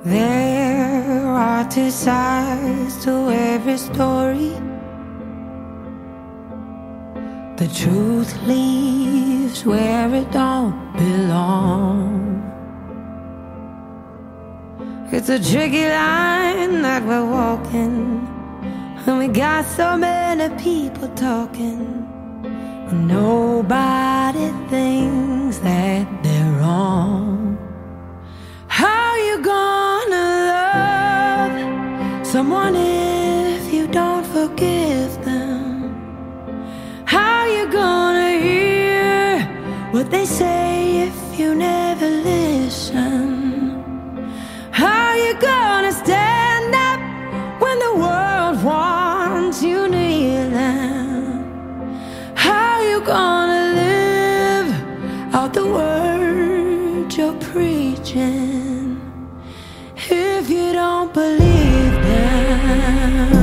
There are two sides to every story. The truth leaves where it don't belong. It's a tricky line that we're walking, and we got so many people talking, and nobody thinks that they're wrong. How you gonna love someone if you don't forgive them? How you gonna hear what they say if you never listen? How you gonna stand up when the world wants you near them? How you gonna live out the words you're preaching if you don't believe them?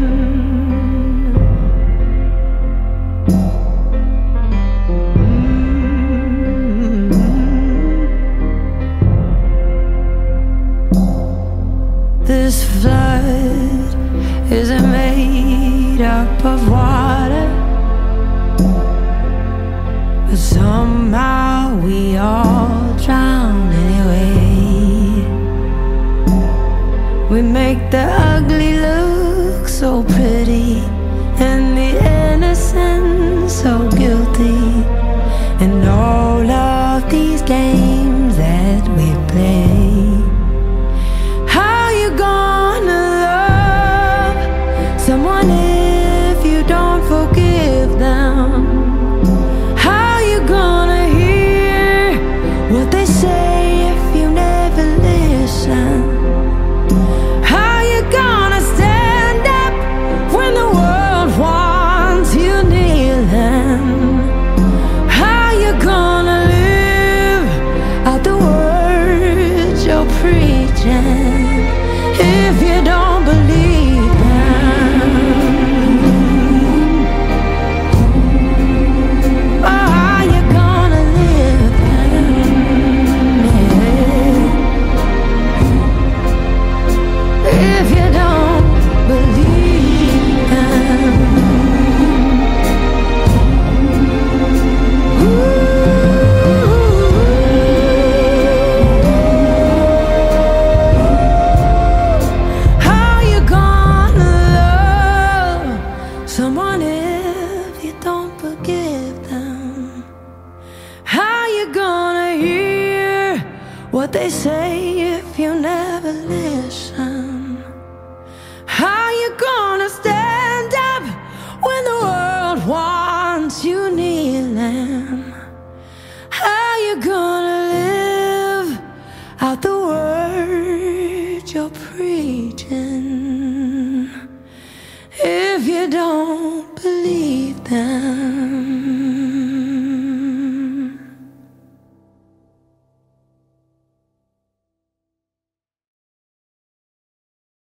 This flood isn't made up of water, but somehow we all drown anyway. We make the ugly look so pretty, and the innocent so guilty, and all of these games that we play. How you gonna love someone if you don't forgive them? How you gonna hear what they say if you never listen? How you gonna stand up when the world wants you near them? How you gonna live out the words you're preaching if you don't believe them? Oh, how you gonna live them? If you don't believe them. How you gonna love someone if you don't forgive them? How you gonna hear what they say if you never listen? How you gonna stand up when the world wants you near them? How you gonna live out the words you're preaching if you don't believe them?